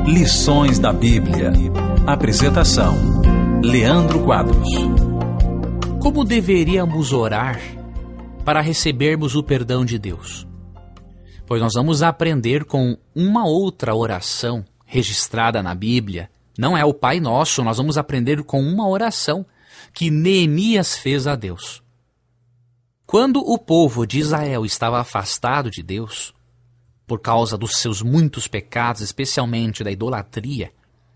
Lições da Bíblia. Apresentação: Leandro Quadros. Como deveríamos orar para recebermos o perdão de Deus? Pois nós vamos aprender com uma outra oração registrada na Bíblia. Não é o Pai Nosso, nós vamos aprender com uma oração que Neemias fez a Deus. Quando o povo de Israel estava afastado de Deus, por causa dos seus muitos pecados, especialmente da idolatria,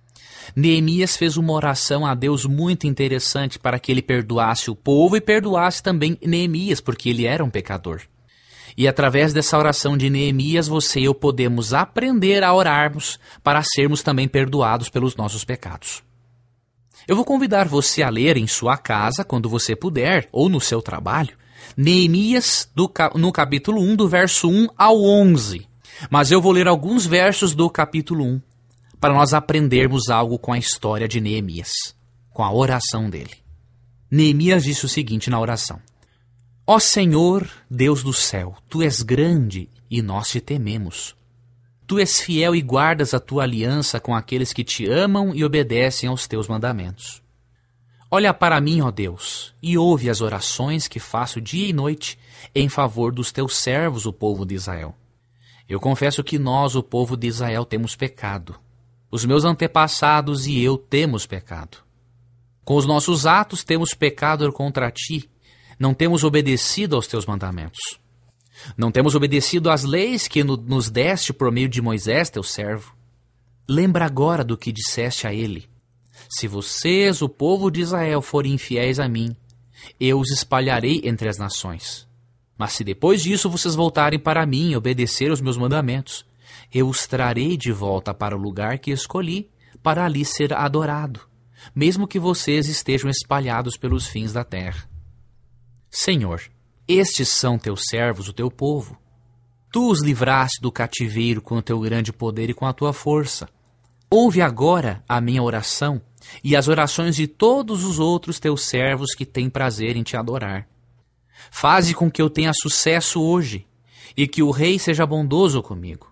Neemias fez uma oração a Deus muito interessante para que ele perdoasse o povo e perdoasse também Neemias, porque ele era um pecador. E através dessa oração de Neemias, você e eu podemos aprender a orarmos para sermos também perdoados pelos nossos pecados. Eu vou convidar você a ler em sua casa, quando você puder, ou no seu trabalho, Neemias no capítulo 1, do verso 1 ao 11. Mas eu vou ler alguns versos do capítulo 1, para nós aprendermos algo com a história de Neemias, com a oração dele. Neemias disse o seguinte na oração: Ó Senhor, Deus do céu, Tu és grande e nós te tememos. Tu és fiel e guardas a Tua aliança com aqueles que Te amam e obedecem aos Teus mandamentos. Olha para mim, ó Deus, e ouve as orações que faço dia e noite em favor dos Teus servos, o povo de Israel. Eu confesso que nós, o povo de Israel, temos pecado. Os meus antepassados e eu temos pecado. Com os nossos atos temos pecado contra Ti. Não temos obedecido aos Teus mandamentos. Não temos obedecido às leis que nos deste por meio de Moisés, Teu servo. Lembra agora do que disseste a ele. Se vocês, o povo de Israel, forem infiéis a mim, eu os espalharei entre as nações. Mas se depois disso vocês voltarem para mim e obedecer aos meus mandamentos, eu os trarei de volta para o lugar que escolhi, para ali ser adorado, mesmo que vocês estejam espalhados pelos fins da terra. Senhor, estes são teus servos, o teu povo. Tu os livraste do cativeiro com o teu grande poder e com a tua força. Ouve agora a minha oração e as orações de todos os outros teus servos que têm prazer em te adorar. Faze com que eu tenha sucesso hoje e que o rei seja bondoso comigo.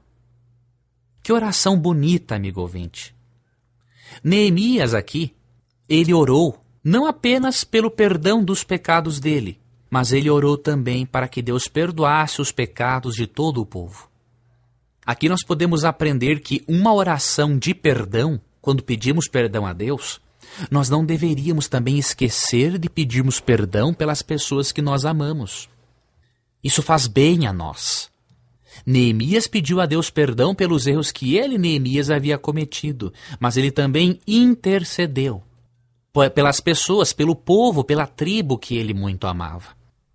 Que oração bonita, amigo ouvinte. Neemias aqui, ele orou não apenas pelo perdão dos pecados dele, mas ele orou também para que Deus perdoasse os pecados de todo o povo. Aqui nós podemos aprender que uma oração de perdão, quando pedimos perdão a Deus, nós não deveríamos também esquecer de pedirmos perdão pelas pessoas que nós amamos. Isso faz bem a nós. Neemias pediu a Deus perdão pelos erros que ele, Neemias, havia cometido, mas ele também intercedeu pelas pessoas, pelo povo, pela tribo que ele muito amava.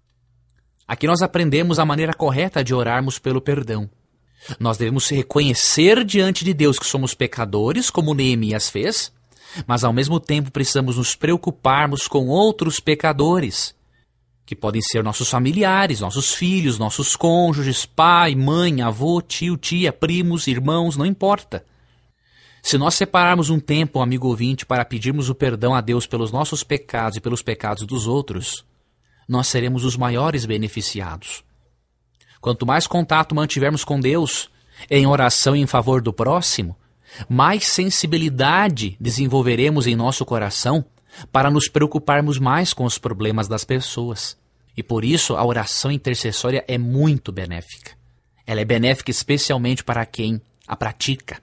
Aqui nós aprendemos a maneira correta de orarmos pelo perdão. Nós devemos reconhecer diante de Deus que somos pecadores, como Neemias fez, mas ao mesmo tempo precisamos nos preocuparmos com outros pecadores, que podem ser nossos familiares, nossos filhos, nossos cônjuges, pai, mãe, avô, tio, tia, primos, irmãos, não importa. Se nós separarmos um tempo, amigo ouvinte, para pedirmos o perdão a Deus pelos nossos pecados e pelos pecados dos outros, nós seremos os maiores beneficiados. Quanto mais contato mantivermos com Deus, em oração em favor do próximo, mais sensibilidade desenvolveremos em nosso coração para nos preocuparmos mais com os problemas das pessoas. E por isso a oração intercessória é muito benéfica. Ela é benéfica especialmente para quem a pratica.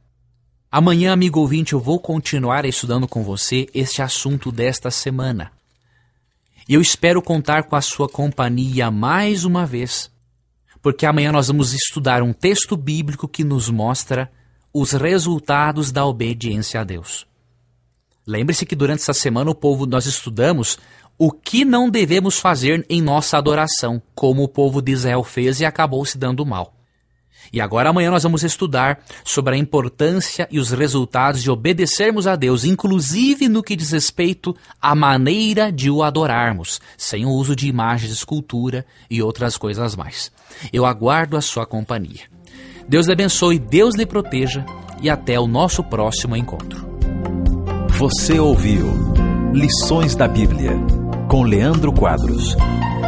Amanhã, amigo ouvinte, eu vou continuar estudando com você este assunto desta semana. E eu espero contar com a sua companhia mais uma vez, porque amanhã nós vamos estudar um texto bíblico que nos mostra os resultados da obediência a Deus. Lembre-se que durante essa semana nós estudamos o que não devemos fazer em nossa adoração, como o povo de Israel fez e acabou se dando mal. E agora amanhã nós vamos estudar sobre a importância e os resultados de obedecermos a Deus, inclusive no que diz respeito à maneira de o adorarmos, sem o uso de imagens de escultura e outras coisas mais. Eu aguardo a sua companhia. Deus lhe abençoe, Deus lhe proteja e até o nosso próximo encontro. Você ouviu Lições da Bíblia, com Leandro Quadros.